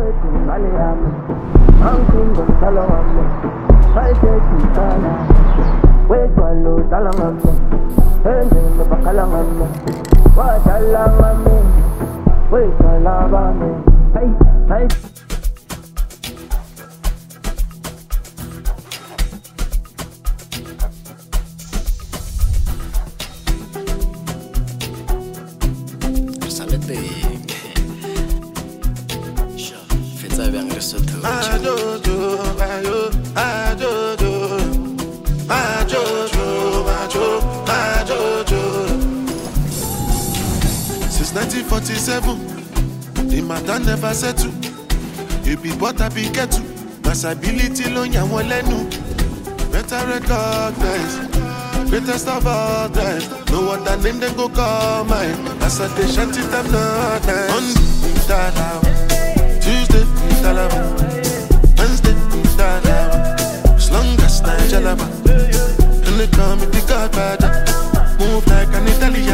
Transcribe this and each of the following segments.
Since 1947, the matter never settled. You be what I be get to. Masability lo nyawo lenu. Better recognize, greatest of all time. No other name then go call mine. As I dey shanty them not nice. Monday, Dalawa. Tuesday, Dalawa. Wednesday, Dalawa. As long as I jalaba. And they call me the Godfather. Move like an Italian.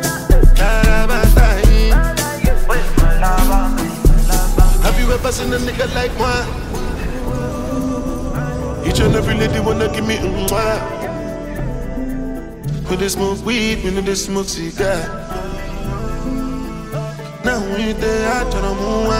Have you ever seen a nigga like moi? Each and every lady wanna give me mwah. When they smoke weed, when they smoke cigar. Now we there, I turn on more.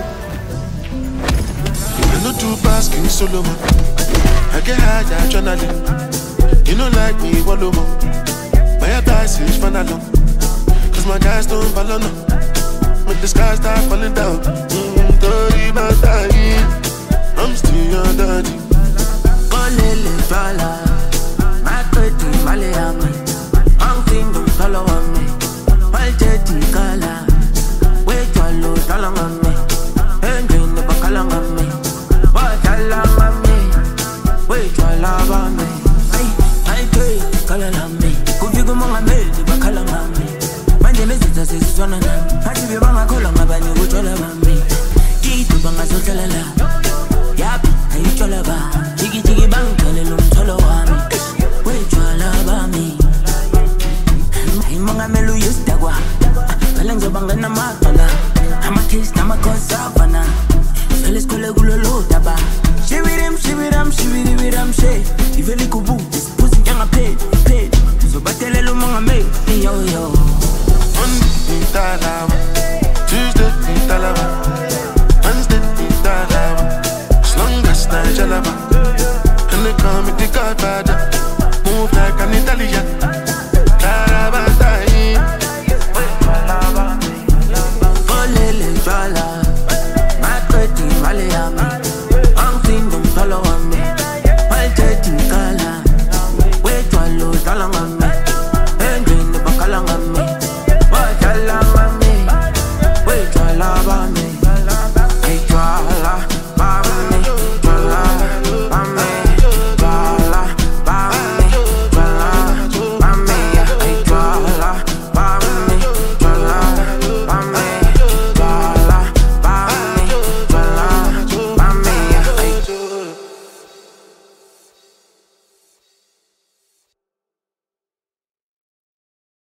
I know two pass, give me solo man. I get high, adrenaline. You know like me, wallow man. My advice is fun alone. Cause my guys don't follow no. When the sky start falling down, I'm still your daddy. Olele fala, my pretty Malayami. I'm thinking follow on me. My jetty color, wait your load along on me. And green the back along on me. What along on me? Wait your love on me. I pay color on me. Could you go on me? The back along on me. My name is one of them. I give you my color.